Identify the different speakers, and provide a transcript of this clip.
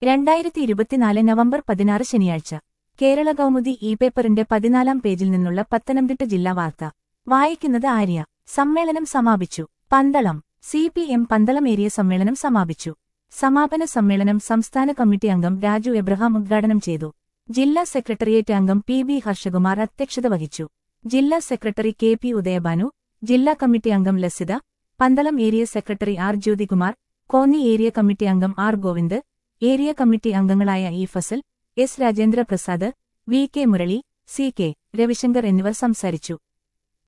Speaker 1: 2024 November 16 ശനിയാഴ്ച കേരള കൗമുദി പേപ്പറിന്റെ 14-ാം പേജിൽ നിന്നുള്ള പത്തനംതിട്ട ജില്ലാ വാർത്ത വായിക്കുന്നത് ആര്യ. സമ്മേളനം സമാപിച്ചു. പന്തളം. CPM പന്തളം ഏരിയ സമ്മേളനം സമാപിച്ചു. സമാപന സമ്മേളനം സംസ്ഥാന കമ്മിറ്റി അംഗം രാജു എബ്രഹാം ഉദ്ഘാടനം ചെയ്തു. ജില്ലാ സെക്രട്ടേറിയറ്റ് അംഗം PB ഹർഷകുമാർ അധ്യക്ഷത വഹിച്ചു. ജില്ലാ സെക്രട്ടറി KP ഉദയഭാനു, ജില്ലാ കമ്മിറ്റി അംഗം Lasitha, Pandalam area secretary R Jyothikumar, Konni area committee അംഗം R ഗോവിന്ദ്, ഏരിയ കമ്മിറ്റി അംഗങ്ങളായ E Fazal, S Rajendra Prasad, VK Murali, CK Ravishankar എന്നിവർ സംസാരിച്ചു.